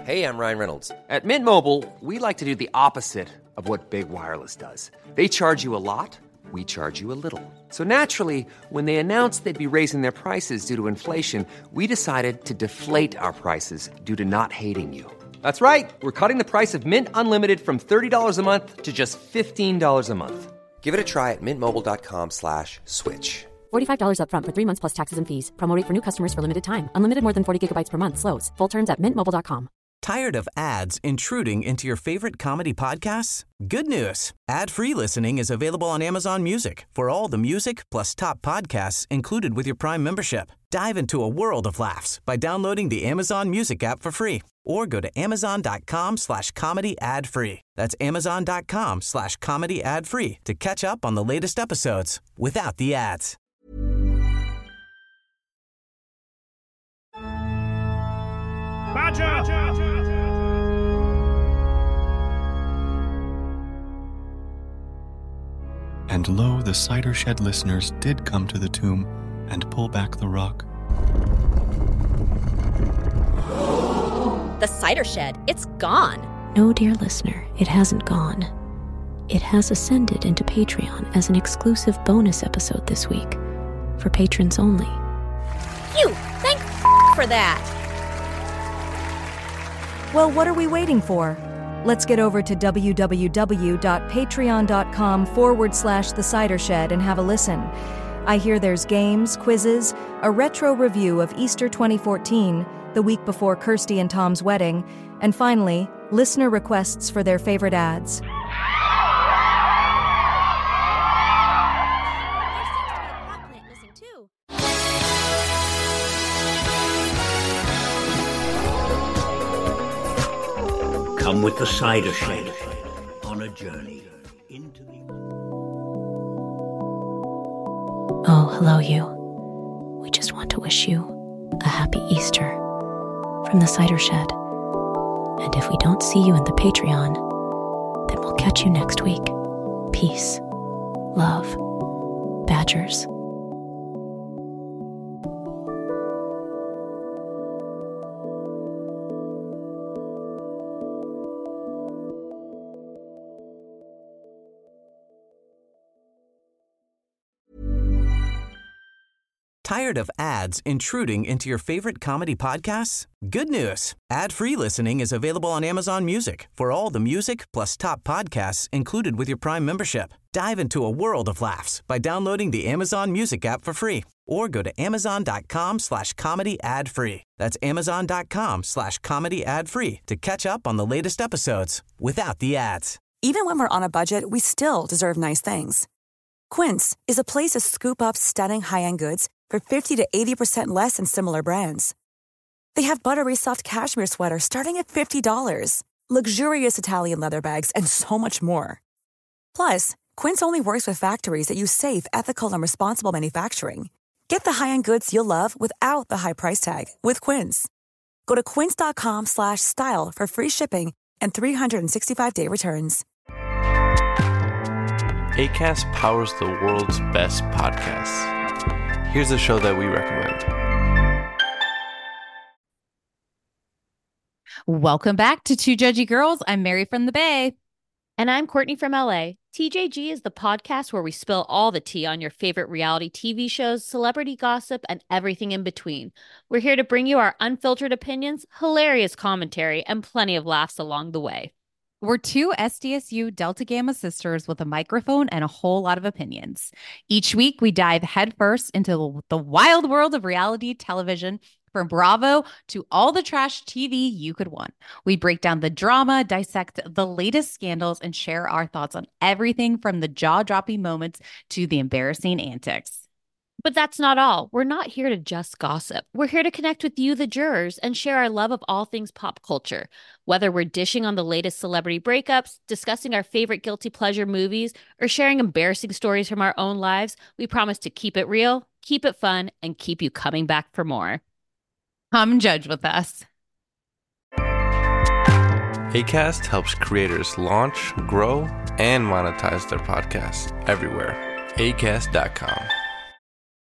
Hey, I'm Ryan Reynolds. At Mint Mobile, we like to do the opposite of what Big Wireless does. They charge you a lot, we charge you a little. So naturally, when they announced they'd be raising their prices due to inflation, we decided to deflate our prices due to not hating you. That's right. We're cutting the price of Mint Unlimited from $30 a month to just $15 a month. Give it a try at mintmobile.com/switch. $45 up front for 3 months plus taxes and fees. Promo rate for new customers for limited time. Unlimited more than 40 gigabytes per month. Slows full terms at mintmobile.com. Tired of ads intruding into your favorite comedy podcasts? Good news. Ad-free listening is available on Amazon Music for all the music plus top podcasts included with your Prime membership. Dive into a world of laughs by downloading the Amazon Music app for free or go to amazon.com/comedy ad-free. That's amazon.com/comedy ad-free to catch up on the latest episodes without the ads. And lo, the cider shed listeners did come to the tomb and pull back the rock. The cider shed, it's gone. No, dear listener, it hasn't gone. It has ascended into Patreon as an exclusive bonus episode this week, for patrons only. Phew, thank for that. Well, what are we waiting for? Let's get over to www.patreon.com/The Cider Shed and have a listen. I hear there's games, quizzes, a retro review of Easter 2014, the week before Kirsty and Tom's wedding, and finally, listener requests for their favorite ads. Come with the Cider Shed on a journey into the... Oh, hello, you. We just want to wish you a happy Easter from the Cider Shed. And if we don't see you in the Patreon, then we'll catch you next week. Peace. Love. Badgers. Tired of ads intruding into your favorite comedy podcasts? Good news. Ad-free listening is available on Amazon Music for all the music plus top podcasts included with your Prime membership. Dive into a world of laughs by downloading the Amazon Music app for free or go to amazon.com/comedy ad-free. That's amazon.com/comedy ad-free to catch up on the latest episodes without the ads. Even when we're on a budget, we still deserve nice things. Quince is a place to scoop up stunning high-end goods for 50 to 80% less than similar brands. They have buttery soft cashmere sweaters starting at $50, luxurious Italian leather bags, and so much more. Plus, Quince only works with factories that use safe, ethical, and responsible manufacturing. Get the high-end goods you'll love without the high price tag with Quince. Go to quince.com/style for free shipping and 365-day returns. Acast powers the world's best podcasts. Here's a show that we recommend. Welcome back to Two Judgy Girls. I'm Mary from the Bay. And I'm Courtney from LA. TJG is the podcast where we spill all the tea on your favorite reality TV shows, celebrity gossip, and everything in between. We're here to bring you our unfiltered opinions, hilarious commentary, and plenty of laughs along the way. We're two SDSU Delta Gamma sisters with a microphone and a whole lot of opinions. Each week, we dive headfirst into the wild world of reality television, from Bravo to all the trash TV you could want. We break down the drama, dissect the latest scandals, and share our thoughts on everything from the jaw-dropping moments to the embarrassing antics. But that's not all. We're not here to just gossip. We're here to connect with you, the jurors, and share our love of all things pop culture. Whether we're dishing on the latest celebrity breakups, discussing our favorite guilty pleasure movies, or sharing embarrassing stories from our own lives, we promise to keep it real, keep it fun, and keep you coming back for more. Come judge with us. Acast helps creators launch, grow, and monetize their podcasts everywhere. Acast.com.